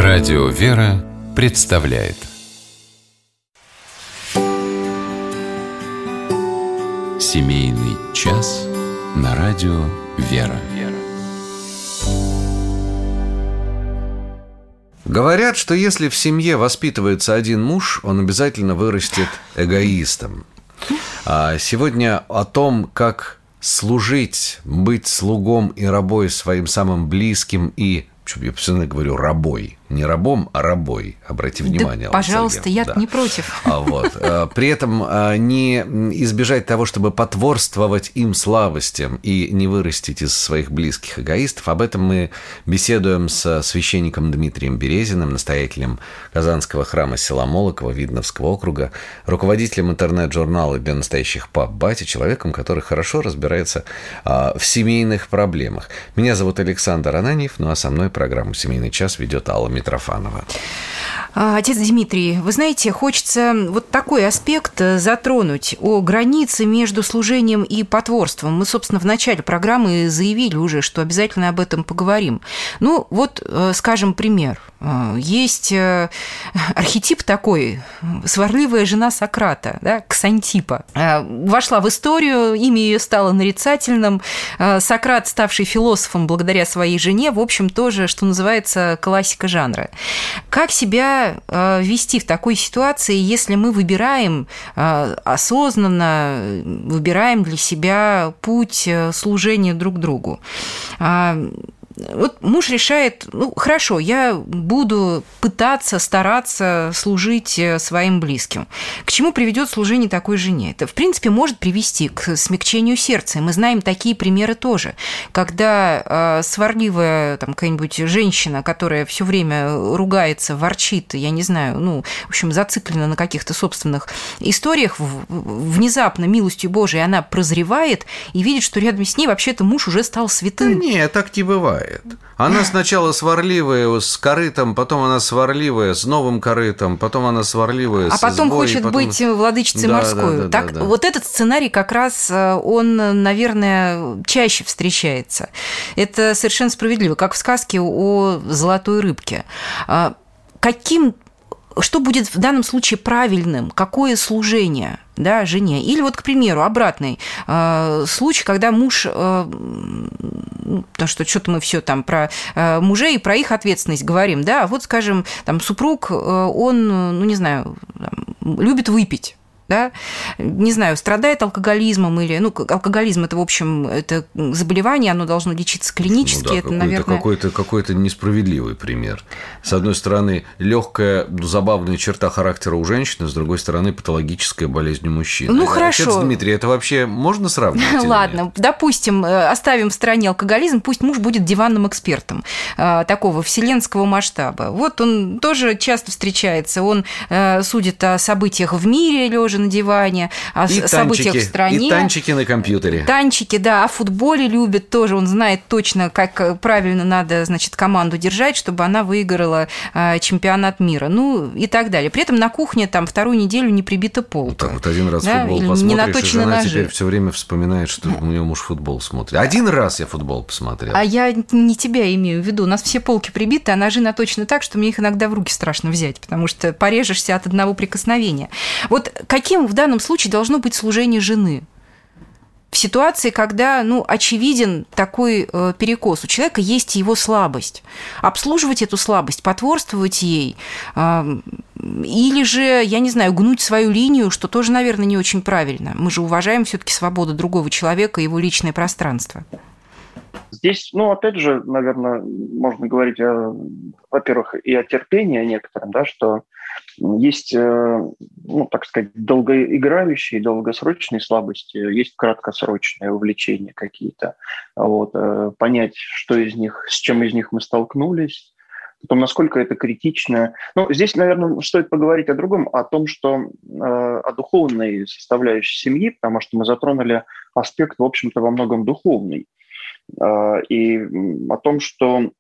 Радио «Вера» представляет семейный час на радио «Вера». Говорят, что если в семье воспитывается один муж, он обязательно вырастет эгоистом. А сегодня о том, как служить, быть слугом и рабой своим самым близким и, я постоянно говорю, рабой. Не рабом, а рабой. Обрати внимание. Да, пожалуйста, я не против. При этом не избежать того, чтобы потворствовать им слабостям и не вырастить из своих близких эгоистов. Об этом мы беседуем со священником Дмитрием Березиным, настоятелем Казанского храма села Молоково Видновского округа, руководителем интернет-журнала «Для настоящих пап Бати», человеком, который хорошо разбирается в семейных проблемах. Меня зовут Александр Ананьев, ну а со мной программу «Семейный час» ведет Алла Митрофанова. Отец Дмитрий, вы знаете, хочется вот такой аспект затронуть о границе между служением и потворством. Мы, собственно, в начале программы заявили уже, что обязательно об этом поговорим. Ну, вот, скажем, пример. Есть архетип такой, сварливая жена Сократа, да, Ксантипа. Вошла в историю, имя ее стало нарицательным. Сократ, ставший философом благодаря своей жене, в общем, тоже, что называется, классика жанра. Как себя вести в такой ситуации, если мы выбираем осознанно, выбираем для себя путь служения друг другу? Вот муж решает, ну, хорошо, я буду пытаться, стараться служить своим близким. К чему приведет служение такой жене? Это, в принципе, может привести к смягчению сердца. И мы знаем такие примеры тоже, когда сварливая там, какая-нибудь женщина, которая все время ругается, ворчит, я не знаю, ну, в общем, зациклена на каких-то собственных историях, внезапно, милостью Божией, она прозревает и видит, что рядом с ней вообще-то муж уже стал святым. Да нет, так не бывает. Она сначала сварливая с корытом, потом она сварливая с новым корытом, потом она сварливая с потом избой, хочет быть владычицей морской. Так, вот этот сценарий как раз, он, наверное, чаще встречается. Это совершенно справедливо, как в сказке о золотой рыбке. Что будет в данном случае правильным? Какое служение, да, жене? Или вот, к примеру, обратный случай, когда муж, потому что что-то мы все там про мужей и про их ответственность говорим, да, а вот, скажем, там супруг, он, ну, не знаю, любит выпить. Да? Не знаю, страдает алкоголизмом или... Ну, алкоголизм – это, в общем, это заболевание, оно должно лечиться клинически. Ну, да, это, наверное... какой-то несправедливый пример. С одной стороны, легкая, забавная черта характера у женщины, с другой стороны, патологическая болезнь у мужчины. Ну, хорошо. Отец Дмитрий, это вообще можно сравнивать? Ладно, допустим, оставим в стороне алкоголизм, пусть муж будет диванным экспертом такого вселенского масштаба. Вот он тоже часто встречается, он судит о событиях в мире, лежа на диване, о событиях в стране. И танчики на компьютере. Танчики, да, о футболе любит тоже. Он знает точно, как правильно надо, значит, команду держать, чтобы она выиграла чемпионат мира. Ну, и так далее. При этом на кухне там вторую неделю не прибита полка. Вот так вот один раз футбол посмотришь, и жена теперь все время вспоминает, что у нее муж футбол смотрит. Один раз я футбол посмотрел. А я не тебя имею в виду. У нас все полки прибиты, а ножи точно так, что мне их иногда в руки страшно взять, потому что порежешься от одного прикосновения. Вот каким в данном случае должно быть служение жены? В ситуации, когда, ну, очевиден такой перекос, у человека есть его слабость. Обслуживать эту слабость, потворствовать ей, или же, я не знаю, гнуть свою линию, что тоже, наверное, не очень правильно. Мы же уважаем все-таки свободу другого человека и его личное пространство. Здесь, ну, опять же, наверное, можно говорить, во-первых, и о терпении некоторым, да, что есть, ну, так сказать, долгоиграющие, долгосрочные слабости, есть краткосрочные увлечения какие-то. Вот, понять, что из них, с чем из них мы столкнулись, потом, насколько это критично. Ну, здесь, наверное, стоит поговорить о другом, о том, что о духовной составляющей семьи, потому что мы затронули аспект, в общем-то, во многом духовный. И о том, что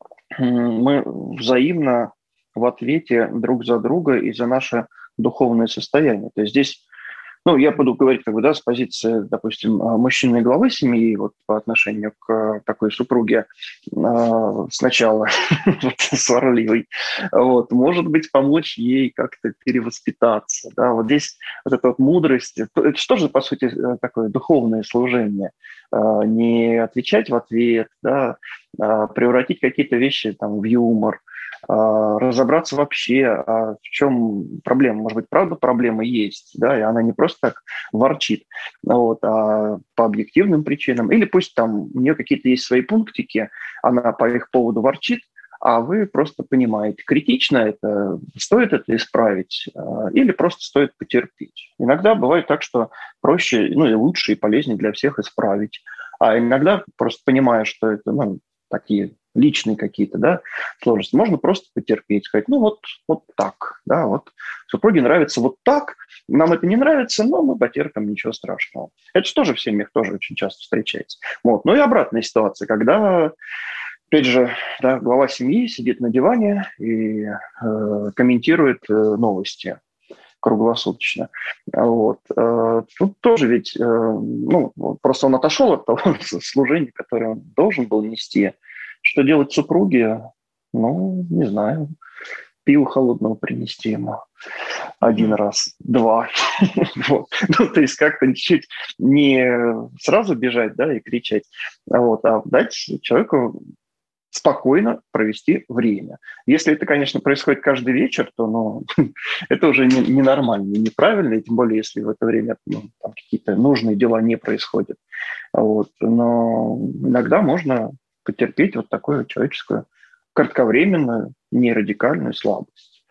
мы взаимно в ответе друг за друга и за наше духовное состояние. То есть здесь Ну, я буду говорить, с позиции, допустим, мужчины главы семьи, вот по отношению к такой супруге сначала сварливой, может быть, помочь ей как-то перевоспитаться, да, вот здесь вот эта вот мудрость, это что же, по сути, такое духовное служение, не отвечать в ответ, да, превратить какие-то вещи там в юмор, разобраться вообще, в чем проблема. Может быть, правда проблема есть, да, и она не просто так ворчит, а по объективным причинам. Или пусть там у нее какие-то есть свои пунктики, она по их поводу ворчит, а вы просто понимаете, критично это, стоит это исправить или просто стоит потерпеть. Иногда бывает так, что проще, и лучше, и полезнее для всех исправить. А иногда, просто понимая, что это такие личные какие-то, да, сложности, можно просто потерпеть, сказать, вот так, да, вот супруге нравится вот так, нам это не нравится, но мы потерпим, ничего страшного. Это же тоже в семьях тоже очень часто встречается. Ну и обратная ситуация, когда, опять же, да, глава семьи сидит на диване и комментирует новости круглосуточно. Тут тоже ведь, просто он отошел от того служения, которое он должен был нести. Что делать супруге? Не знаю. Пиво холодного принести ему один раз, два. То есть как-то чуть не сразу бежать, да, и кричать, а дать человеку спокойно провести время. Если это, конечно, происходит каждый вечер, то это уже ненормально, неправильно, и тем более, если в это время там какие-то нужные дела не происходят. Но иногда можно потерпеть вот такую человеческую кратковременную, нерадикальную слабость.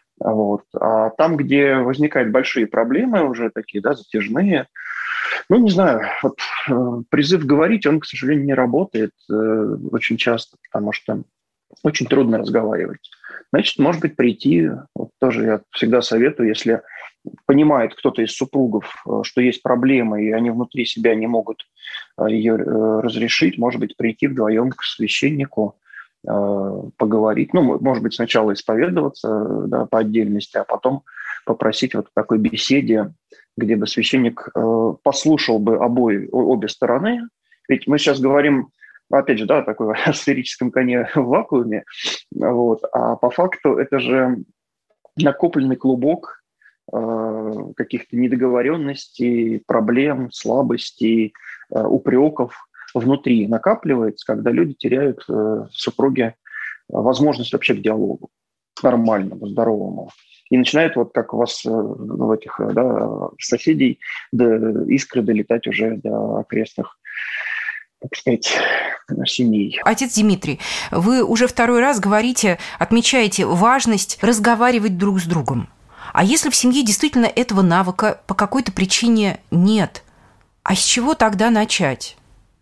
А там, где возникают большие проблемы, уже такие, да, затяжные, не знаю, призыв говорить, он, к сожалению, не работает очень часто, потому что очень трудно разговаривать. Значит, может быть, прийти, тоже я всегда советую, если понимает кто-то из супругов, что есть проблема, и они внутри себя не могут ее разрешить, может быть, прийти вдвоем к священнику, поговорить. Может быть, сначала исповедоваться, да, по отдельности, а потом попросить в такой беседе, где бы священник послушал бы обе стороны. Ведь мы сейчас говорим, опять же, да, о такой сферическом коне в вакууме, а по факту это же накопленный клубок каких-то недоговоренностей, проблем, слабостей, упреков внутри накапливается, когда люди теряют в супруге возможность вообще к диалогу, нормальному, здоровому. И начинает, как у вас в этих соседей, искры долетать уже до окрестных, так сказать, семей. Отец Дмитрий, вы уже второй раз отмечаете важность разговаривать друг с другом. А если в семье действительно этого навыка по какой-то причине нет, а с чего тогда начать?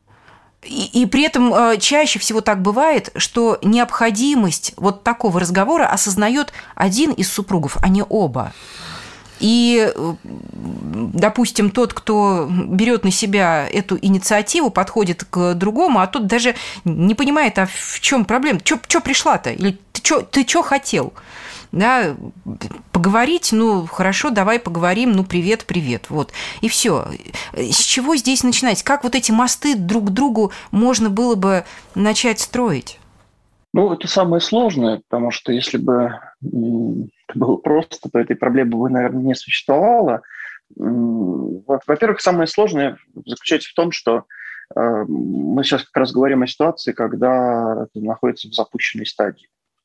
И при этом чаще всего так бывает, что необходимость вот такого разговора осознает один из супругов, а не оба. И, допустим, тот, кто берет на себя эту инициативу, подходит к другому, а тот даже не понимает, а в чем проблема? Чё пришла-то? Или ты чё хотел? Да, поговорить, хорошо, давай поговорим, привет, вот, и все. С чего здесь начинать? Как эти мосты друг к другу можно было бы начать строить? Это самое сложное, потому что если бы это было просто, то этой проблемы бы, наверное, не существовало. Во-первых, самое сложное заключается в том, что мы сейчас как раз говорим о ситуации, когда это находится в запущенной стадии.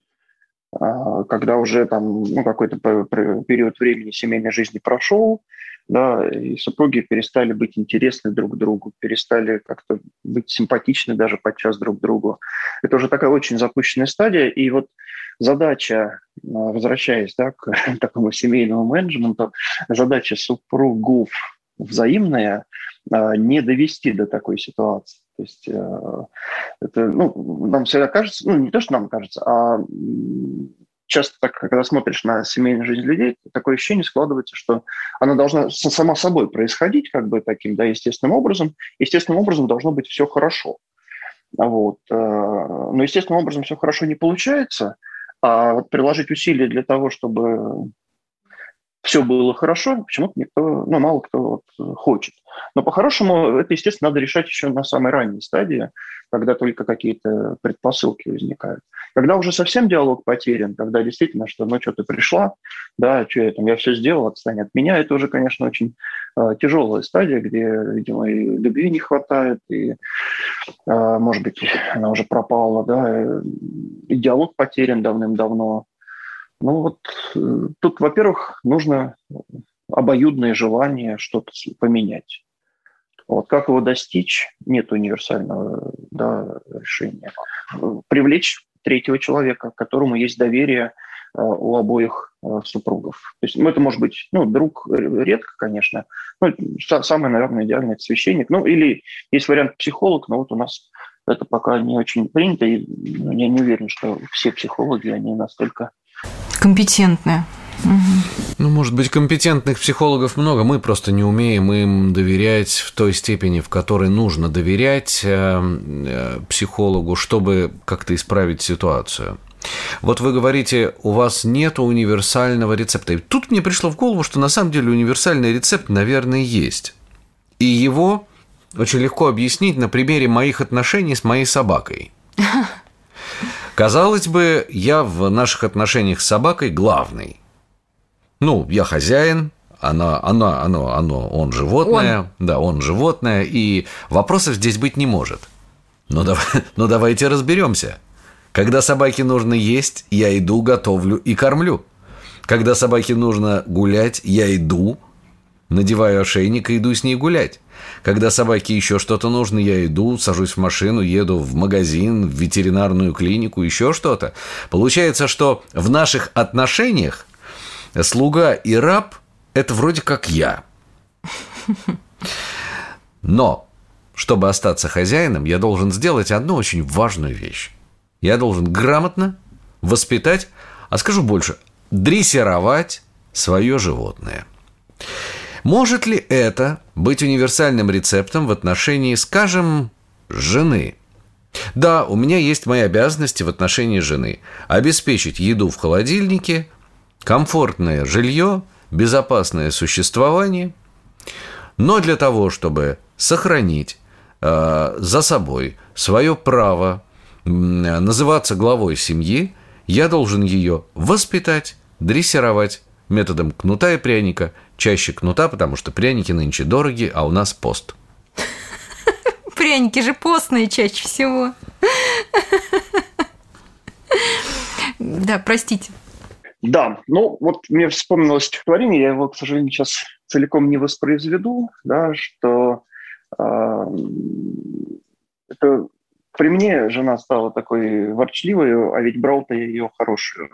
Когда уже какой-то период времени семейной жизни прошел, да, и супруги перестали быть интересны друг другу, перестали как-то быть симпатичны даже подчас друг другу. Это уже такая очень запущенная стадия, и задача, возвращаясь, да, к такому семейному менеджменту, задача супругов взаимная не довести до такой ситуации. То есть это, нам всегда кажется, не то, что нам кажется, а часто так, когда смотришь на семейную жизнь людей, такое ощущение складывается, что она должна сама собой происходить таким, да, естественным образом. Естественным образом должно быть все хорошо. Но естественным образом все хорошо не получается, а приложить усилия для того, чтобы все было хорошо, почему-то никто, мало кто хочет. Но по-хорошему это, естественно, надо решать еще на самой ранней стадии, когда только какие-то предпосылки возникают. Когда уже совсем диалог потерян, когда действительно, что что ты пришла, да, что я все сделал, отстань от меня, это уже, конечно, очень тяжелая стадия, где, видимо, и любви не хватает, и, может быть, она уже пропала, да, и диалог потерян давным-давно. Тут, во-первых, нужно обоюдное желание что-то поменять. Как его достичь, нет универсального решения. Привлечь третьего человека, к которому есть доверие у обоих супругов. То есть, это может быть, друг редко, конечно. Самый, наверное, идеальный – это священник. Или есть вариант психолог, но у нас это пока не очень принято. И я не уверен, что все психологи, они настолько компетентные. Может быть, компетентных психологов много, мы просто не умеем им доверять в той степени, в которой нужно доверять психологу, чтобы как-то исправить ситуацию. Вот вы говорите, у вас нет универсального рецепта. И тут мне пришло в голову, что на самом деле универсальный рецепт, наверное, есть. И его очень легко объяснить на примере моих отношений с моей собакой. Казалось бы, я в наших отношениях с собакой главный. Я хозяин, он животное. Да, он животное, и вопросов здесь быть не может. Но давайте разберемся. Когда собаке нужно есть, я иду, готовлю и кормлю. Когда собаке нужно гулять, я иду, надеваю ошейник и иду с ней гулять. Когда собаке еще что-то нужно, я иду, сажусь в машину, еду в магазин, в ветеринарную клинику, еще что-то. Получается, что в наших отношениях слуга и раб – это вроде как я. Но, чтобы остаться хозяином, я должен сделать одну очень важную вещь. Я должен грамотно воспитать, а скажу больше, дрессировать свое животное. Может ли это быть универсальным рецептом в отношении, скажем, жены? Да, у меня есть мои обязанности в отношении жены. Обеспечить еду в холодильнике, комфортное жилье, безопасное существование. Но для того, чтобы сохранить за собой свое право называться главой семьи, я должен ее воспитать, дрессировать методом кнута и пряника. Чаще кнута, потому что пряники нынче дороги, а у нас пост. Пряники же постные чаще всего. Да, простите. Да, мне вспомнилось стихотворение, я его, к сожалению, сейчас целиком не воспроизведу, да, что это при мне жена стала такой ворчливой, а ведь брал-то ее хорошую.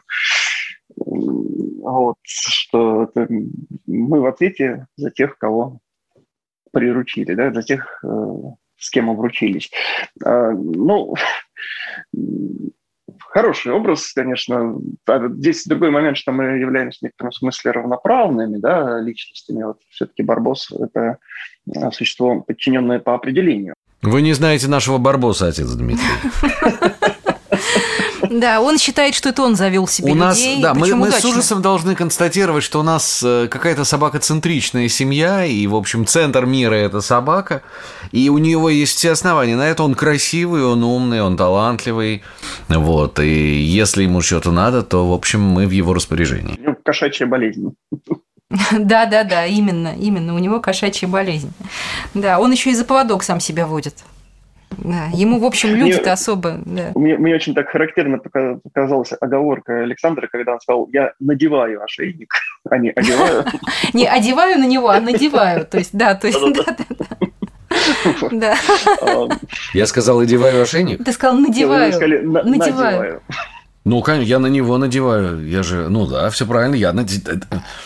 Что это мы в ответе за тех, кого приручили, да, за тех, с кем обручились. Хороший образ, конечно. Здесь другой момент, что мы являемся в некотором смысле равноправными, да, личностями. Все-таки Барбос – это существо, подчиненное по определению. Вы не знаете нашего Барбоса, отец Дмитрий. Да, он считает, что это он завел себе людей. Да, мы с ужасом должны констатировать, что у нас какая-то собакоцентричная семья, и, в общем, центр мира – это собака, и у него есть все основания на это. Он красивый, он умный, он талантливый, и если ему что-то надо, то, в общем, мы в его распоряжении. Кошачья болезнь. Да, именно, у него кошачья болезнь. Да, он еще и за поводок сам себя водит. Да, ему, в общем, люди-то особо... Да. Мне очень так характерно показалась оговорка Александра, когда он сказал: я надеваю ошейник, а не одеваю. Не одеваю на него, а надеваю. То есть, да. Да. Я сказал, одеваю ошейник? Ты сказал, надеваю. Надеваю. Конечно, я на него надеваю. Я же, все правильно, я надеваю.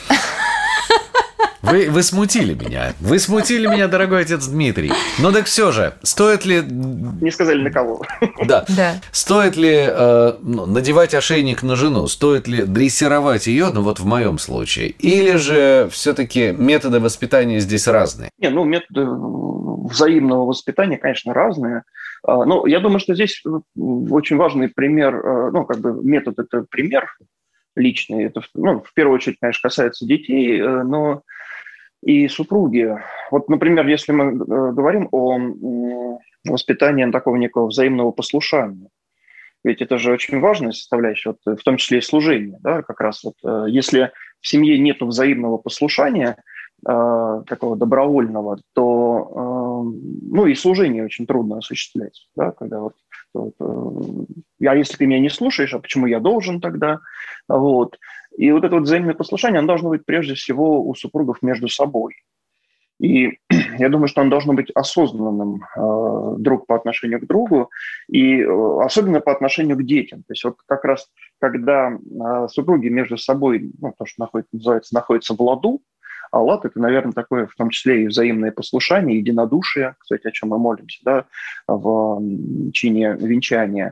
Вы смутили меня. Вы смутили меня, дорогой отец Дмитрий. Но так все же, стоит ли... Не сказали на кого. Да. Стоит ли надевать ошейник на жену? Стоит ли дрессировать ее, в моем случае? Или же все-таки методы воспитания здесь разные? Методы взаимного воспитания, конечно, разные. Я думаю, что здесь очень важный пример, метод – это пример. личные. Это, в первую очередь, конечно, касается детей, но и супруги. Вот, например, если мы говорим о воспитании такого некого взаимного послушания, ведь это же очень важная составляющая, в том числе и служение. Да, как раз если в семье нет взаимного послушания, такого добровольного, то и служение очень трудно осуществлять. Да, когда если ты меня не слушаешь, а почему я должен тогда? И это взаимное послушание, оно должно быть прежде всего у супругов между собой. И я думаю, что оно должно быть осознанным друг по отношению к другу, и особенно по отношению к детям. То есть как раз, когда супруги между собой, то, что называется, находятся в ладу, а лад – это, наверное, такое в том числе и взаимное послушание, единодушие, кстати, о чем мы молимся, да, в чине венчания,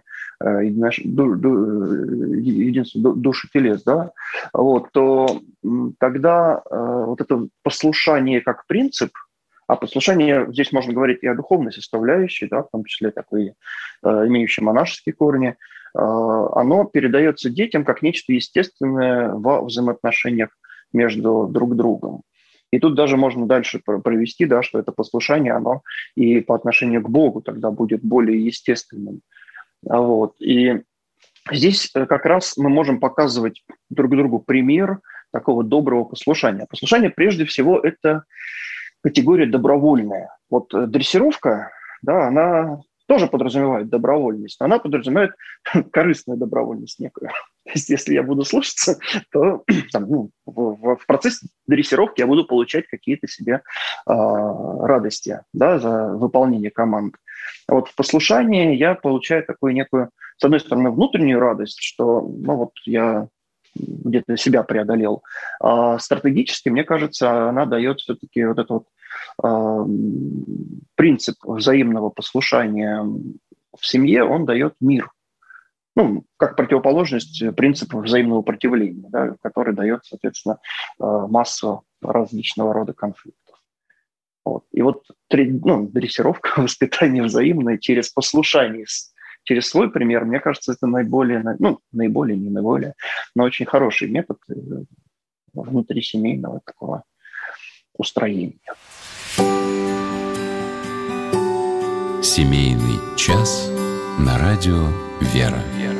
единство души телес, да, то тогда это послушание как принцип, а послушание, здесь можно говорить и о духовной составляющей, да, в том числе такой, имеющей монашеские корни, оно передается детям как нечто естественное во взаимоотношениях между друг другом. И тут даже можно дальше провести, да, что это послушание, оно и по отношению к Богу тогда будет более естественным. И здесь как раз мы можем показывать друг другу пример такого доброго послушания. Послушание, прежде всего, это категория добровольная. Дрессировка, да, она тоже подразумевает добровольность, но она подразумевает корыстную добровольность некую. То есть если я буду слушаться, то в процессе дрессировки я буду получать какие-то себе радости, да, за выполнение команд. А в послушании я получаю такую некую, с одной стороны, внутреннюю радость, что я где-то себя преодолел. А стратегически, мне кажется, она дает все-таки принцип взаимного послушания в семье, он дает мир. Как противоположность принципу взаимного противления, да, который дает, соответственно, массу различного рода конфликтов. И дрессировка, воспитание взаимное через послушание, через свой пример, мне кажется, это наиболее, но очень хороший метод внутрисемейного такого устроения. Семейный час на радио «Вера».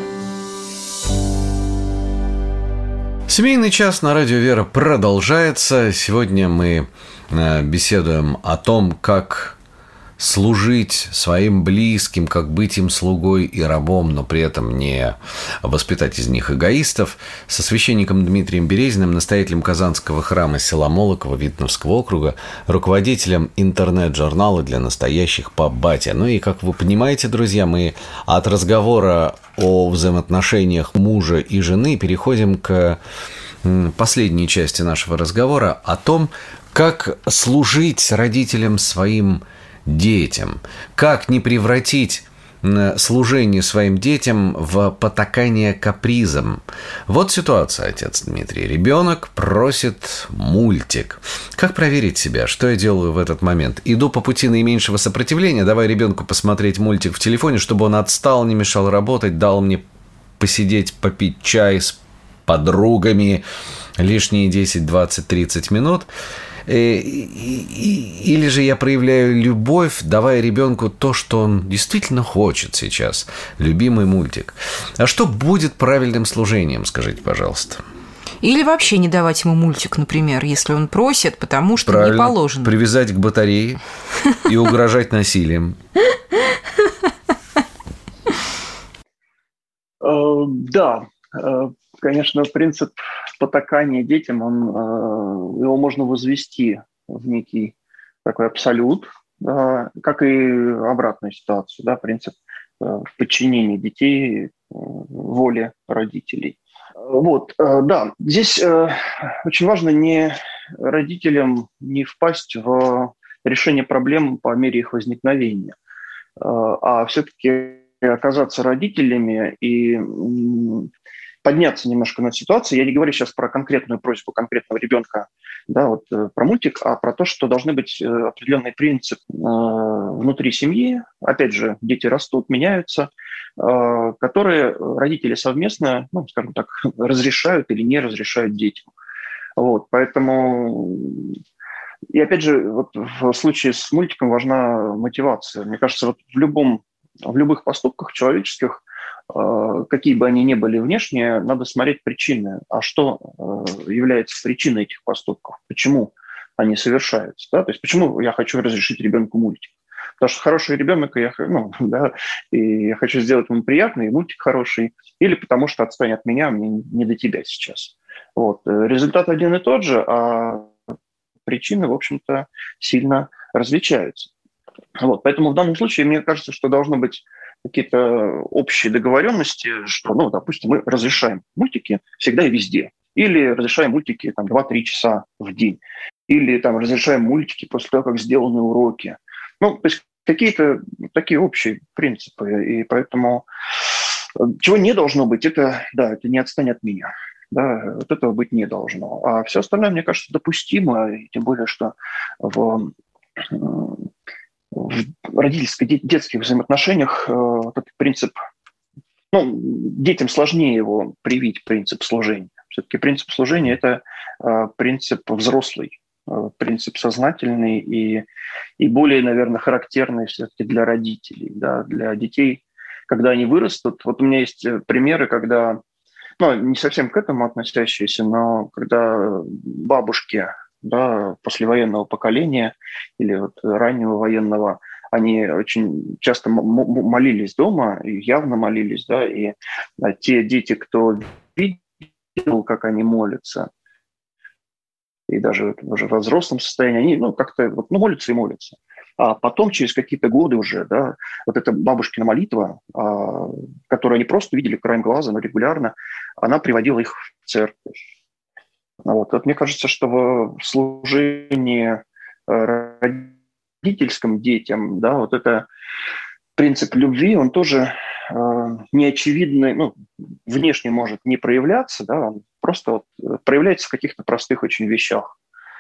Семейный час на радио «Вера» продолжается. Сегодня мы беседуем о том, как служить своим близким, как быть им слугой и рабом, но при этом не воспитать из них эгоистов, со священником Дмитрием Березиным, настоятелем Казанского храма села Молоково Видновского округа, руководителем интернет-журнала для настоящих пап Батя. И, как вы понимаете, друзья, мы от разговора о взаимоотношениях мужа и жены переходим к последней части нашего разговора о том, как служить родителям своим детям, как не превратить служение своим детям в потакание капризам. Вот ситуация, отец Дмитрий. Ребенок просит мультик. Как проверить себя? Что я делаю в этот момент? Иду по пути наименьшего сопротивления, давай ребенку посмотреть мультик в телефоне, чтобы он отстал, не мешал работать, дал мне посидеть, попить чай с подругами лишние 10, 20, 30 минут. Или же я проявляю любовь, давая ребенку то, что он действительно хочет сейчас. Любимый мультик. А что будет правильным служением, скажите, пожалуйста? Или вообще не давать ему мультик, например, если он просит, потому что правильно. Не положено. Привязать к батарее и угрожать насилием. Да, конечно, принцип потакания детям, его можно возвести в некий такой абсолют, да, как и обратную ситуацию, да, принцип подчинения детей воле родителей. Да, здесь очень важно родителям не впасть в решение проблем по мере их возникновения, а все-таки оказаться родителями и подняться немножко над ситуацией. Я не говорю сейчас про конкретную просьбу конкретного ребенка, да, про мультик, а про то, что должны быть определенный принцип внутри семьи. Опять же, дети растут, меняются, которые родители совместно, ну, скажем так, разрешают или не разрешают детям. Вот, поэтому, и опять же, вот в случае с мультиком важна мотивация. Мне кажется, вот в любых поступках человеческих, какие бы они ни были внешние, надо смотреть причины. А что является причиной этих поступков? Почему они совершаются? Да? То есть почему я хочу разрешить ребенку мультик? Потому что хороший ребенок, и я хочу сделать ему приятно, и мультик хороший, или потому что отстань от меня, мне не до тебя сейчас. Вот. Результат один и тот же, а причины, в общем-то, сильно различаются. Вот. Поэтому в данном случае мне кажется, что должны быть какие-то общие договоренности, что, допустим, мы разрешаем мультики всегда и везде. Или разрешаем мультики 2-3 часа в день. Или разрешаем мультики после того, как сделаны уроки. То есть какие-то такие общие принципы. И поэтому чего не должно быть, это не отстань от меня. Да, вот этого быть не должно. А все остальное, мне кажется, допустимо. И тем более, что в родительско-детских взаимоотношениях этот принцип, детям сложнее его привить, принцип служения. Все-таки принцип служения – это принцип взрослый, принцип сознательный и более, наверное, характерный все-таки для родителей, да, для детей, когда они вырастут. Вот у меня есть примеры, когда, не совсем к этому относящиеся, но когда бабушки, да, послевоенного поколения или раннего военного, они очень часто молились дома, и явно молились, да, и те дети, кто видел, как они молятся, и даже уже во взрослом состоянии, они как-то молятся и молятся. А потом, через какие-то годы уже, да, вот эта бабушкина молитва, которую они просто видели краем глаза, но регулярно, она приводила их в церковь. Вот мне кажется, что в служении родительским детям, да, вот это принцип любви, он тоже неочевидный, внешне может не проявляться, да, он просто проявляется в каких-то простых очень вещах.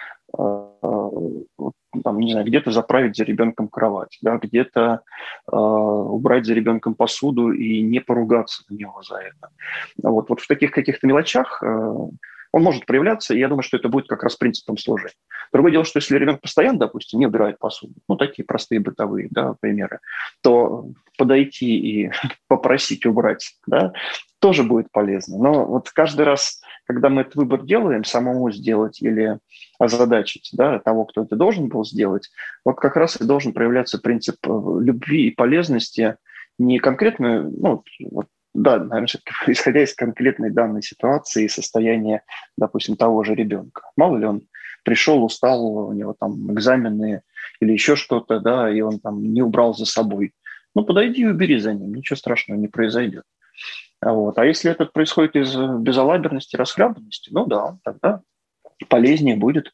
Не знаю, где-то заправить за ребенком кровать, да, где-то убрать за ребенком посуду и не поругаться на него за это. Вот в таких каких-то мелочах он может проявляться, и я думаю, что это будет как раз принципом служения. Другое дело, что если ребенок постоянно, допустим, не убирает посуду, такие простые бытовые, да, примеры, то подойти и попросить убрать, да, тоже будет полезно. Но каждый раз, когда мы этот выбор делаем, самому сделать или озадачить, да, того, кто это должен был сделать, как раз и должен проявляться принцип любви и полезности не конкретно, наверное, исходя из конкретной данной ситуации и состояния, допустим, того же ребенка. Мало ли он пришел, устал, у него экзамены или еще что-то, да, и он не убрал за собой. Подойди и убери за ним, ничего страшного не произойдет. А если это происходит из безалаберности, расхлябанности, тогда полезнее будет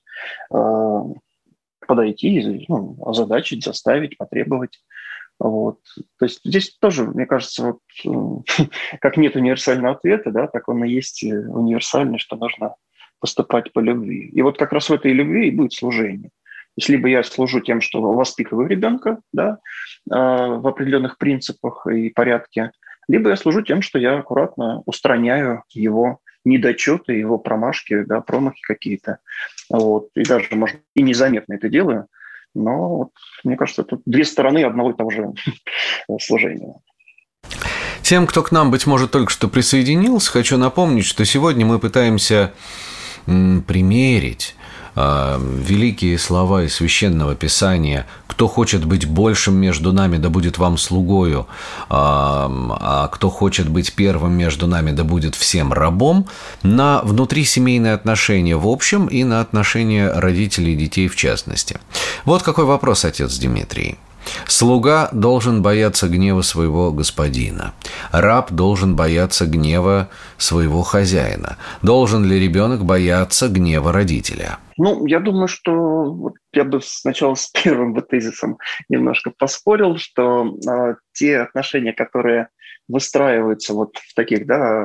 подойти, озадачить, заставить, потребовать. То есть здесь тоже, мне кажется, как нет универсального ответа, да, так он и есть универсальный, что нужно поступать по любви. И как раз в этой любви и будет служение. То есть либо я служу тем, что воспитываю ребенка, да, в определенных принципах и порядке, либо я служу тем, что я аккуратно устраняю его недочеты, его промашки, да, промахи какие-то. И даже, может, и незаметно это делаю. Но мне кажется, тут две стороны одного и того же служения. Тем, кто к нам, быть может, только что присоединился, хочу напомнить, что сегодня мы пытаемся примерить великие слова из Священного Писания: «Кто хочет быть большим между нами, да будет вам слугою, а кто хочет быть первым между нами, да будет всем рабом», на внутрисемейные отношения в общем и на отношения родителей и детей в частности. Вот какой вопрос, отец Дмитрий. Слуга должен бояться гнева своего господина. Раб должен бояться гнева своего хозяина. Должен ли ребенок бояться гнева родителя? Я думаю, что я бы сначала с первым тезисом немножко поспорил, что те отношения, которые выстраиваются в таких, да,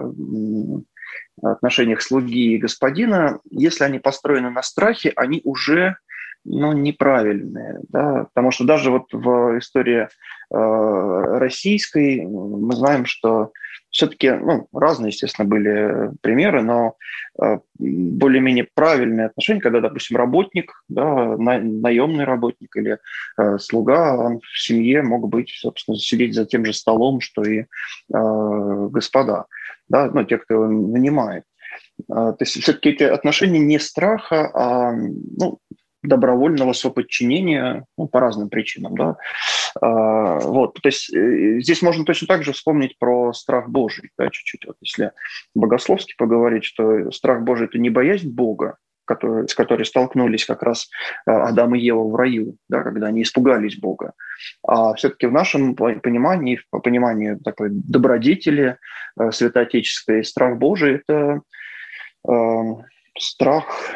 отношениях слуги и господина, если они построены на страхе, они уже неправильные, да, потому что даже вот в истории российской мы знаем, что все-таки, разные, естественно, были примеры, но более-менее правильные отношения, когда, допустим, работник, да, наемный работник или слуга, он в семье мог быть, собственно, сидеть за тем же столом, что и господа, да, те, кто его нанимает. То есть все-таки эти отношения не страха, а добровольного соподчинения по разным причинам. Да? То есть здесь можно точно так же вспомнить про страх Божий. Да, чуть-чуть. Вот если богословски поговорить, что страх Божий – это не боязнь Бога, с которой столкнулись как раз Адам и Ева в раю, да, когда они испугались Бога. А все-таки в нашем понимании, по пониманию такой добродетели святоотеческой, страх Божий – это страх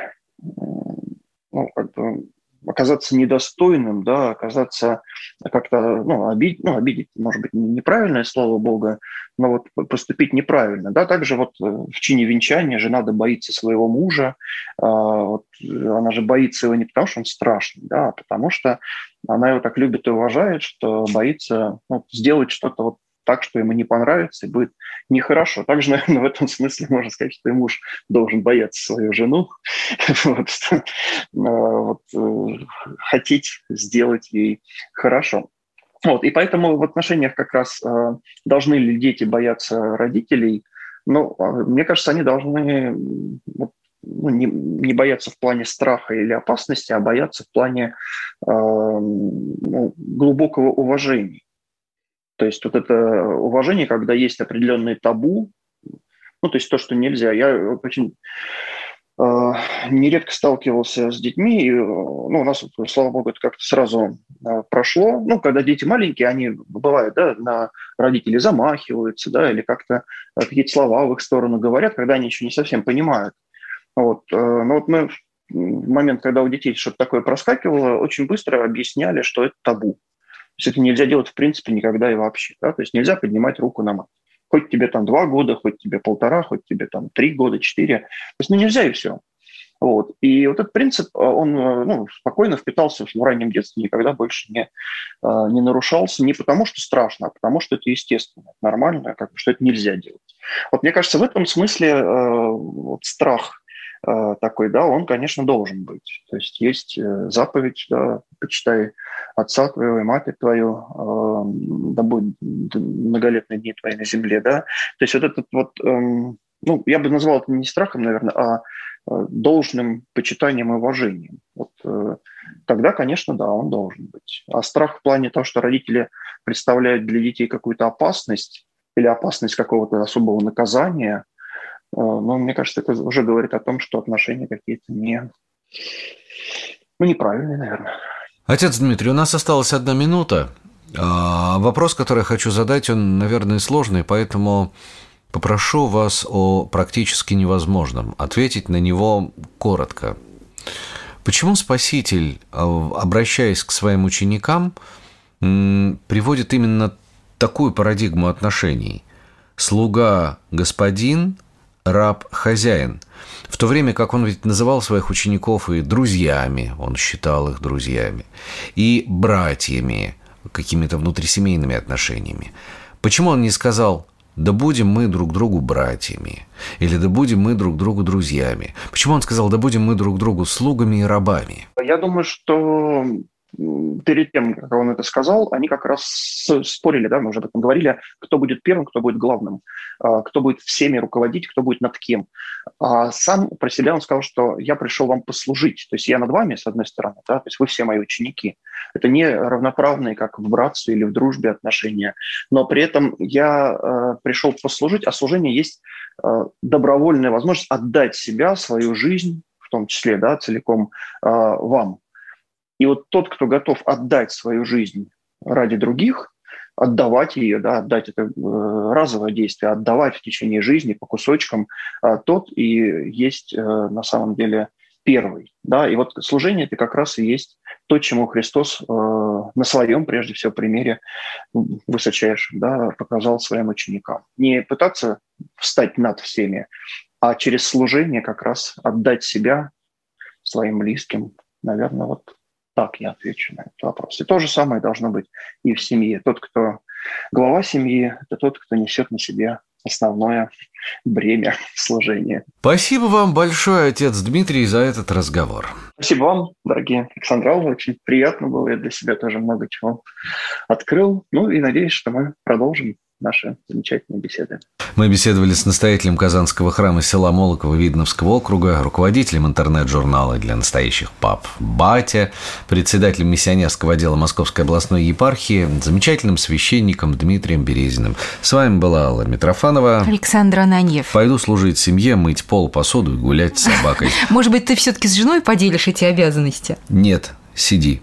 оказаться недостойным, да, оказаться как-то, обидеть, может быть, неправильное слово Бога, но вот поступить неправильно. Да, также вот в чине венчания жена боится своего мужа, она же боится его не потому, что он страшный, да, а потому что она его так любит и уважает, что боится сделать что-то вот так, что ему не понравится и будет нехорошо. Также, наверное, в этом смысле можно сказать, что и муж должен бояться свою жену, хотеть сделать ей хорошо. И поэтому в отношениях как раз должны ли дети бояться родителей, мне кажется, они должны не бояться в плане страха или опасности, а бояться в плане глубокого уважения. То есть вот это уважение, когда есть определенные табу, то есть то, что нельзя. Я очень нередко сталкивался с детьми, и у нас, слава богу, это как-то сразу прошло. Когда дети маленькие, они, бывают, да, на родителей замахиваются, да, или как-то какие-то слова в их сторону говорят, когда они еще не совсем понимают. Но мы в момент, когда у детей что-то такое проскакивало, очень быстро объясняли, что это табу. То есть это нельзя делать в принципе никогда и вообще. Да? То есть нельзя поднимать руку на мать. Хоть тебе 2 года, хоть тебе 1,5, хоть тебе 3 года, 4. То есть нельзя и все. И вот этот принцип, он спокойно впитался в раннем детстве, никогда больше не нарушался. Не потому, что страшно, а потому, что это естественно, нормально, что это нельзя делать. Мне кажется, в этом смысле страх такой, да, он, конечно, должен быть. То есть есть заповедь, да, почитай отца твоего и матерь твою, да будут многолетние дни твои на земле, да. То есть вот этот я бы назвал это не страхом, наверное, а должным почитанием и уважением. Тогда, конечно, да, он должен быть. А страх в плане того, что родители представляют для детей какую-то опасность или опасность какого-то особого наказания, мне кажется, это уже говорит о том, что отношения какие-то неправильные, наверное. Отец Дмитрий, у нас осталась 1 минута. Вопрос, который я хочу задать, он, наверное, сложный, поэтому попрошу вас о практически невозможном. Ответить на него коротко. Почему Спаситель, обращаясь к своим ученикам, приводит именно такую парадигму отношений? Слуга – господин, раб – хозяин. В то время как он ведь называл своих учеников и друзьями, он считал их друзьями, и братьями, какими-то внутрисемейными отношениями. Почему он не сказал «да будем мы друг другу братьями» или «да будем мы друг другу друзьями»? Почему он сказал «да будем мы друг другу слугами и рабами»? Я думаю, что перед тем, как он это сказал, они как раз спорили, да, мы уже об этом говорили, кто будет первым, кто будет главным, кто будет всеми руководить, кто будет над кем. А сам про себя он сказал, что я пришел вам послужить. То есть я над вами, с одной стороны, да, то есть вы все мои ученики. Это не равноправные, как в братстве или в дружбе отношения, но при этом я пришел послужить, а служение есть добровольная возможность отдать себя, свою жизнь, в том числе, да, целиком вам. И тот, кто готов отдать свою жизнь ради других, отдавать ее, да, отдать это разовое действие, отдавать в течение жизни по кусочкам, тот и есть на самом деле первый. Да? И служение – это как раз и есть то, чему Христос на своем, прежде всего, примере высочайшем, да, показал своим ученикам. Не пытаться встать над всеми, а через служение как раз отдать себя своим близким. Наверное, Так я отвечу на этот вопрос. И то же самое должно быть и в семье. Тот, кто глава семьи, это тот, кто несет на себе основное бремя служения. Спасибо вам большое, отец Дмитрий, за этот разговор. Спасибо вам, дорогие Александровы. Очень приятно было. Я для себя тоже много чего открыл. И надеюсь, что мы продолжим наши замечательные беседы. Мы беседовали с настоятелем Казанского храма села Молоково Видновского округа, руководителем интернет-журнала для настоящих пап «Батя», председателем миссионерского отдела Московской областной епархии, замечательным священником Дмитрием Березиным. С вами была Алла Митрофанова. Александр Ананьев. Пойду служить семье, мыть пол, посуду и гулять с собакой. Может быть, ты все-таки с женой поделишь эти обязанности? Нет. Сиди.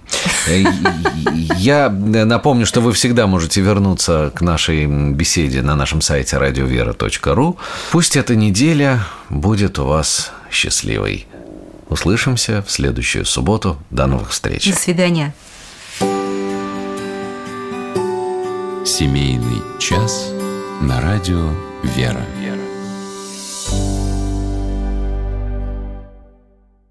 Я напомню, что вы всегда можете вернуться к нашей беседе на нашем сайте radiovera.ru. Пусть эта неделя будет у вас счастливой. Услышимся в следующую субботу. До новых встреч. До свидания. Семейный час на радио «Вера».